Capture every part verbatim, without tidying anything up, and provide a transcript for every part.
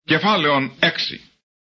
Κεφάλαιον έξι.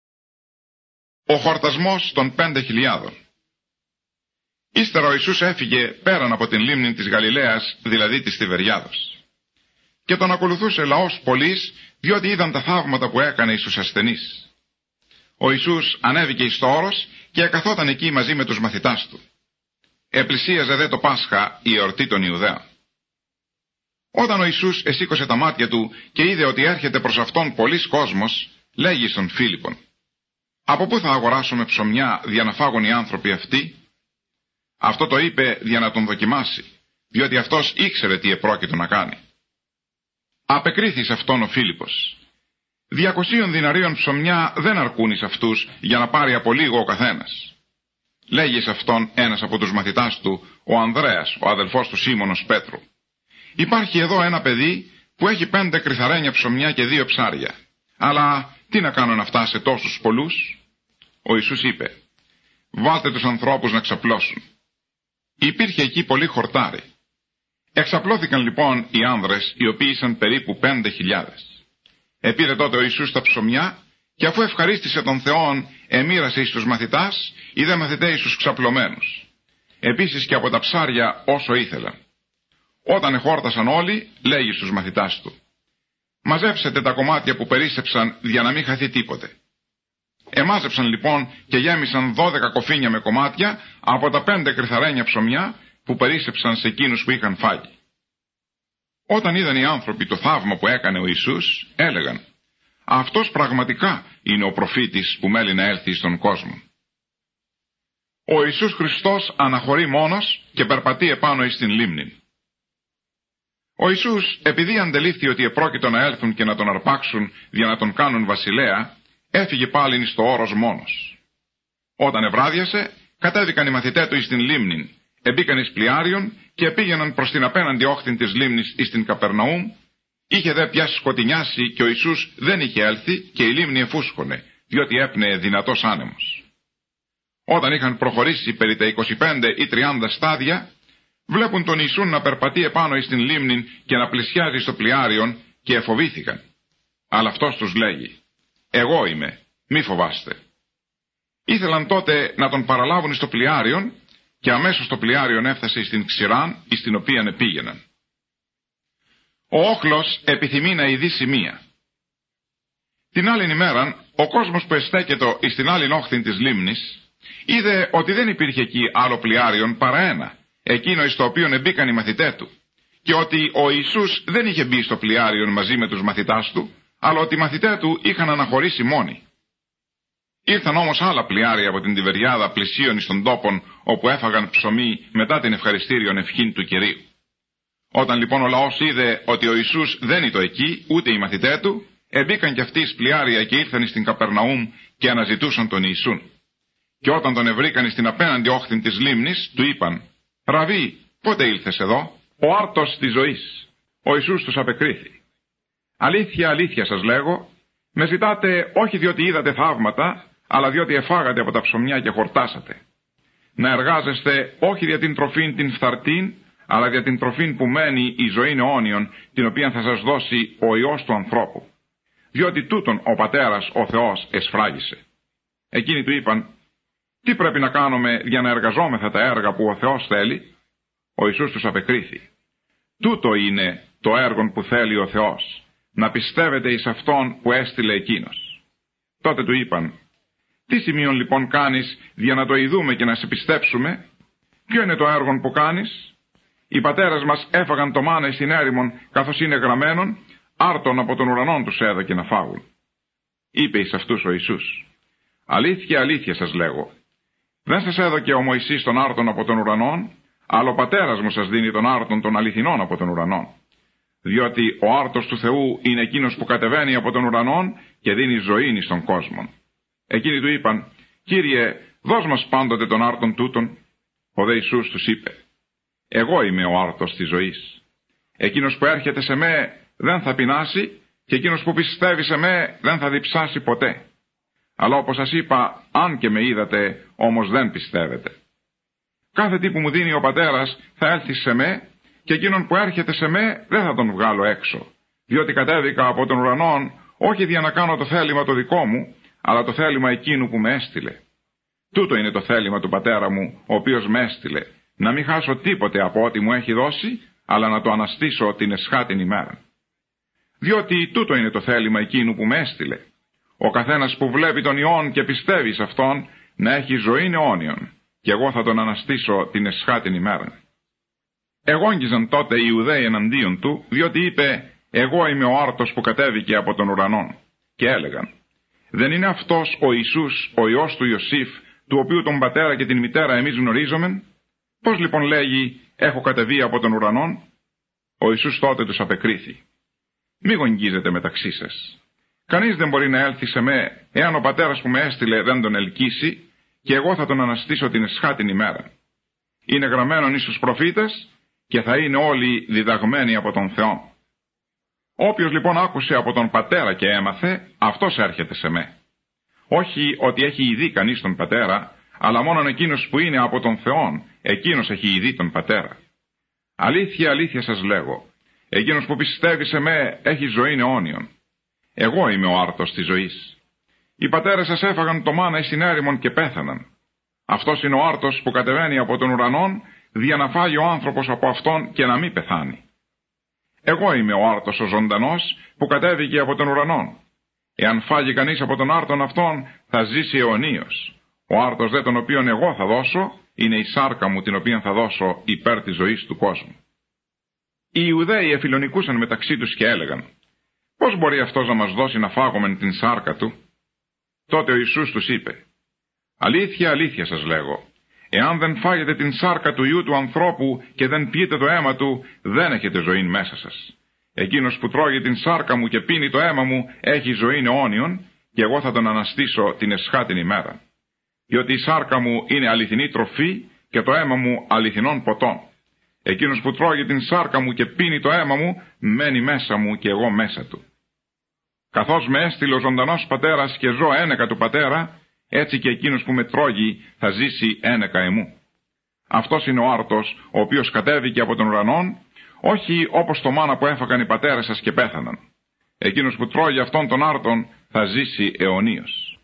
Ο χορτασμός των πέντε χιλιάδων. Ύστερα ο Ιησούς έφυγε πέραν από την λίμνη της Γαλιλαίας, δηλαδή της Τιβεριάδος. Και τον ακολουθούσε λαός πολλής, διότι είδαν τα θαύματα που έκανε εις τους ασθενείς. Ο Ιησούς ανέβηκε εις το όρος και εκαθόταν εκεί μαζί με τους μαθητάς του. Επλησίαζε δε το Πάσχα, η εορτή των Ιουδαίων. Όταν ο Ιησούς εσήκωσε τα μάτια του και είδε ότι έρχεται προς αυτόν πολλής κόσμος, λέγει στον Φίλιππον: «Από πού θα αγοράσουμε ψωμιά δια να φάγουν οι άνθρωποι αυτοί?» Αυτό το είπε για να τον δοκιμάσει, διότι αυτός ήξερε τι επρόκειτο να κάνει. Απεκρίθη σε αυτόν ο Φίλιππος: «Διακοσίων διναρίων ψωμιά δεν αρκούν εις αυτούς για να πάρει από λίγο ο καθένας». Λέγει σε αυτόν ένας από τους μαθητάς του, ο Ανδρέας, ο αδελφός του Σίμωνος Πέτρου: «Υπάρχει εδώ ένα παιδί που έχει πέντε κρυθαρένια ψωμιά και δύο ψάρια. Αλλά τι να κάνουν αυτά σε τόσους πολλούς?» Ο Ιησούς είπε: «Βάλτε τους ανθρώπους να ξαπλώσουν». Υπήρχε εκεί πολύ χορτάρι. Εξαπλώθηκαν λοιπόν οι άνδρες, οι οποίοι ήσαν περίπου πέντε χιλιάδες. Επήρε τότε ο Ιησούς τα ψωμιά και αφού ευχαρίστησε τον Θεόν, εμοίρασε εις τους μαθητάς, οι δε μαθητές εις τους ξαπλωμένους. Επίσης και από τα ψάρια όσο ήθελαν. Όταν εχόρτασαν όλοι, λέγει στους μαθητάς του: «Μαζέψετε τα κομμάτια που περίσσεψαν για να μην χαθεί τίποτε». Εμάζεψαν λοιπόν και γέμισαν δώδεκα κοφίνια με κομμάτια από τα πέντε κρυθαρένια ψωμιά που περίσσεψαν σε εκείνους που είχαν φάγει. Όταν είδαν οι άνθρωποι το θαύμα που έκανε ο Ιησούς, έλεγαν: «Αυτός πραγματικά είναι ο προφήτης που μέλει να έλθει στον κόσμο». Ο Ιησούς Χριστός αναχωρεί μόνος και περπατεί επάνω εις την λίμνη. Ο Ιησούς, επειδή αντελήφθη ότι επρόκειτο να έλθουν και να τον αρπάξουν για να τον κάνουν βασιλέα, έφυγε πάλιν εις το όρος μόνος. Όταν ευράδιασε, κατέβηκαν οι μαθητές του εις την λίμνη, εμπήκαν εις πλοιάριον και πήγαιναν προς την απέναντι όχθην της λίμνης εις την Καπερναούμ. Είχε δε πια σκοτεινιάσει και ο Ιησούς δεν είχε έλθει και η λίμνη εφούσκωνε, διότι έπνεε δυνατός άνεμος. Όταν είχαν προχωρήσει περί τα είκοσι πέντε ή τριάντα στάδια, βλέπουν τον Ιησούν να περπατεί επάνω εις την λίμνη και να πλησιάζει στο πλοιάριον και εφοβήθηκαν. Αλλά αυτός τους λέγει: «Εγώ είμαι, μη φοβάστε». Ήθελαν τότε να τον παραλάβουν στο πλοιάριον και αμέσως το πλοιάριον έφτασε στην ξηράν εις την οποίαν επήγαιναν. Ο όχλος επιθυμεί να ειδεί σημεία. Την άλλην ημέραν, ο κόσμος που εστέκετο εις την άλλην όχθην της λίμνης είδε ότι δεν υπήρχε εκεί άλλο πλοιάριον παρά ένα, εκείνο εις το οποίον εμπήκαν οι μαθητές του, και ότι ο Ιησούς δεν είχε μπει στο πλοιάριον μαζί με τους μαθητάς του, αλλά ότι οι μαθητές του είχαν αναχωρήσει μόνοι. Ήρθαν όμως άλλα πλοιάρια από την Τιβεριάδα πλησίων εις των τόπων όπου έφαγαν ψωμί μετά την ευχαριστήριον ευχήν του Κυρίου. Όταν λοιπόν ο λαός είδε ότι ο Ιησούς δεν ήταν εκεί, ούτε οι μαθητές του, εμπήκαν κι αυτοί εις πλοιάρια και ήρθαν στην Καπερναούμ και αναζητούσαν τον Ιησούν. Και όταν τον ευρήκαν στην απέναντι όχθην της λίμνης, του είπαν: «Ραβί, πότε ήλθες εδώ?» «Ο άρτος της ζωής». Ο Ιησούς τους απεκρίθη: «Αλήθεια, αλήθεια σας λέγω, με ζητάτε όχι διότι είδατε θαύματα, αλλά διότι εφάγατε από τα ψωμιά και χορτάσατε. Να εργάζεστε όχι για την τροφήν την φθαρτήν, αλλά για την τροφήν που μένει η ζωήν αιώνιον, την οποία θα σας δώσει ο Υιός του ανθρώπου. Διότι τούτον ο Πατέρας ο Θεός εσφράγισε». Εκείνοι του είπαν: «Τι πρέπει να κάνουμε για να εργαζόμεθα τα έργα που ο Θεός θέλει?» Ο Ιησούς τους απεκρίθη: «Τούτο είναι το έργο που θέλει ο Θεός, να πιστεύετε εις Αυτόν που έστειλε εκείνος». Τότε του είπαν: «Τι σημείον λοιπόν κάνεις για να το ειδούμε και να σε πιστέψουμε? Ποιο είναι το έργο που κάνεις? Οι πατέρες μας έφαγαν το μάνα εις την έρημον, καθώς είναι γραμμένον, άρτον από τον ουρανόν τους έδωκε να φάγουν». Είπε εις αυτούς ο Ιησούς: «Αλήθεια, αλήθεια σας λέγω, δεν σας έδωκε ο Μωυσής τον άρτον από τον ουρανόν, αλλά ο πατέρας μου σας δίνει τον άρτον των αληθινών από τον ουρανόν. Διότι ο άρτος του Θεού είναι εκείνος που κατεβαίνει από τον ουρανόν και δίνει ζωήν στον κόσμο». Εκείνοι του είπαν: «Κύριε, δώσ' μας πάντοτε τον άρτον τούτον». Ο δε Ιησούς τους είπε: «Εγώ είμαι ο άρτος της ζωής. Εκείνος που έρχεται σε μέ δεν θα πεινάσει και εκείνος που πιστεύει σε μέ δεν θα διψάσει ποτέ. Αλλά όπως σας είπα, αν και με είδατε, όμως δεν πιστεύετε. Κάθε τι που μου δίνει ο Πατέρας θα έλθει σε μέ, και εκείνον που έρχεται σε μέ δεν θα τον βγάλω έξω, διότι κατέβηκα από τον ουρανόν όχι για να κάνω το θέλημα το δικό μου, αλλά το θέλημα εκείνου που με έστειλε. Τούτο είναι το θέλημα του πατέρα μου, ο οποίος με έστειλε, να μην χάσω τίποτε από ό,τι μου έχει δώσει, αλλά να το αναστήσω την εσχάτην ημέρα. Διότι τούτο είναι το θέλημα εκείνου που με έστειλε. Ο καθένας που βλέπει τον Υιόν και πιστεύει σε Αυτόν, να έχει ζωήν αιώνιον, και εγώ θα τον αναστήσω την εσχάτην ημέρα. Εγόγγιζαν τότε οι Ιουδαίοι εναντίον του, διότι είπε, εγώ είμαι ο άρτος που κατέβηκε από τον ουρανό. Και έλεγαν, δεν είναι αυτός ο Ιησούς, ο Υιός του Ιωσήφ, του οποίου τον πατέρα και την μητέρα εμείς γνωρίζομεν? Πώς λοιπόν λέγει, έχω κατεβεί από τον ουρανόν? Ο Ιησούς τότε τους απεκρίθη, μη γογγίζετε μεταξύ σας. Κανείς δεν μπορεί να έλθει σε με, εάν ο πατέρας που με έστειλε δεν τον ελκύσει, και εγώ θα τον αναστήσω την εσχάτην ημέρα. Είναι γραμμένον εις τους προφήτες, και θα είναι όλοι διδαγμένοι από τον Θεό. Όποιος λοιπόν άκουσε από τον πατέρα και έμαθε, αυτός έρχεται σε με. Όχι ότι έχει ειδεί κανείς τον πατέρα, αλλά μόνον εκείνος που είναι από τον Θεόν, εκείνος έχει ειδεί τον πατέρα. Αλήθεια, αλήθεια σας λέγω, εκείνος που πιστεύει σε με έχει ζωήν αιώνιον. Εγώ είμαι ο άρτος της ζωής. Οι πατέρες σας έφαγαν το μάνα εις την έρημον και πέθαναν. Αυτός είναι ο άρτος που κατεβαίνει από τον ουρανόν, δια να φάγει ο άνθρωπος από αυτόν και να μην πεθάνει. Εγώ είμαι ο άρτος ο ζωντανός που κατέβηκε από τον ουρανόν. Εάν φάγει κανείς από τον άρτον αυτόν, θα ζήσει αιωνίως. Ο άρτος δε τον οποίον εγώ θα δώσω, είναι η σάρκα μου την οποία θα δώσω υπέρ της ζωής του κόσμου. Οι Ιουδαίοι εφιλονικούσαν μεταξύ τους και έλεγαν, πώς μπορεί αυτός να μας δώσει να φάγομεν την σάρκα του? Τότε ο Ιησούς τους είπε, αλήθεια, αλήθεια σας λέγω, εάν δεν φάγετε την σάρκα του Υιού του ανθρώπου και δεν πιείτε το αίμα του, δεν έχετε ζωήν μέσα σας. Εκείνος που τρώγει την σάρκα μου και πίνει το αίμα μου έχει ζωήν αιώνιον, και εγώ θα τον αναστήσω την εσχάτην ημέρα. Διότι η σάρκα μου είναι αληθινή τροφή και το αίμα μου αληθινών ποτών. Εκείνος που τρώγει την σάρκα μου και πίνει το αίμα μου, μένει μέσα μου και εγώ μέσα του. Καθώς με έστειλε ο ζωντανός πατέρας και ζω ένεκα του πατέρα, έτσι και εκείνος που με τρώγει θα ζήσει ένεκα εμού. Αυτός είναι ο άρτος, ο οποίος κατέβηκε από τον ουρανόν, όχι όπως το μάνα που έφαγαν οι πατέρες σας και πέθαναν. Εκείνος που τρώγει αυτόν τον άρτον θα ζήσει αιωνίως.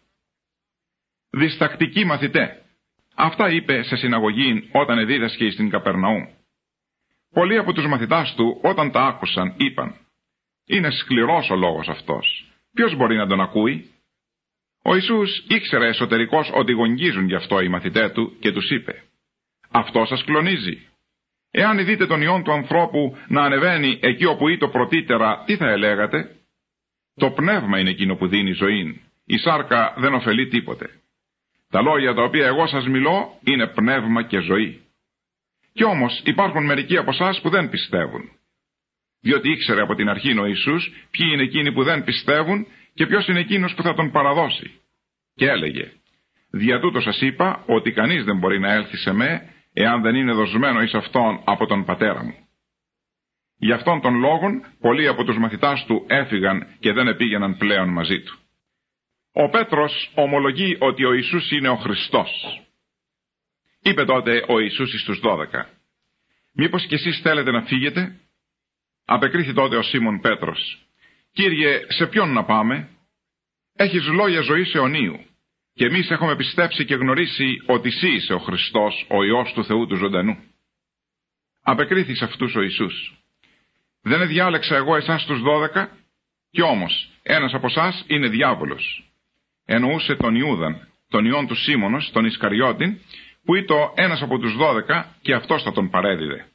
Διστακτικοί μαθητέ. Αυτά είπε σε συναγωγή όταν εδίδασκε στην Καπερναούμ. Πολλοί από τους μαθητάς του όταν τα άκουσαν είπαν, είναι σκληρός ο λόγος αυτός. Ποιος μπορεί να τον ακούει? Ο Ιησούς ήξερε εσωτερικώς ότι γογγίζουν γι' αυτό οι μαθητέ του και τους είπε, αυτό σας κλονίζει? Εάν δείτε τον Υιόν του ανθρώπου να ανεβαίνει εκεί όπου είτο πρωτήτερα, τι θα ελέγατε? Το πνεύμα είναι εκείνο που δίνει ζωήν. Η σάρκα δεν ωφελεί τίποτε. Τα λόγια τα οποία εγώ σας μιλώ είναι πνεύμα και ζωή. Κι όμως υπάρχουν μερικοί από εσάς που δεν πιστεύουν. Διότι ήξερε από την αρχή ο Ιησούς ποιοι είναι εκείνοι που δεν πιστεύουν και ποιος είναι εκείνος που θα τον παραδώσει. Και έλεγε, δια τούτο σας είπα ότι κανείς δεν μπορεί να έλθει σε με, εάν δεν είναι δοσμένο εις αυτόν από τον πατέρα μου. Γι' αυτόν τον λόγον πολλοί από τους μαθητάς του έφυγαν και δεν επήγαιναν πλέον μαζί του. Ο Πέτρος ομολογεί ότι ο Ιησούς είναι ο Χριστός. Είπε τότε ο Ιησούς εις τους δώδεκα, μήπως κι εσείς θέλετε να φύγετε? Απεκρίθη τότε ο Σίμων Πέτρος, Κύριε, σε ποιον να πάμε? Έχεις λόγια ζωής αιωνίου, και εμείς έχουμε πιστέψει και γνωρίσει ότι εσύ είσαι ο Χριστός, ο Υιός του Θεού του ζωντανού. Απεκρίθη σε αυτούς ο Ιησούς, δεν διάλεξα εγώ εσάς τους δώδεκα? Κι όμως ένας από εσάς είναι διάβολος. Εννοούσε τον Ιούδαν, τον Υιόν του Σίμωνος, τον Ισκαριώτην, που ήταν ένας από τους δώδεκα και αυτός θα τον παρέδιδε.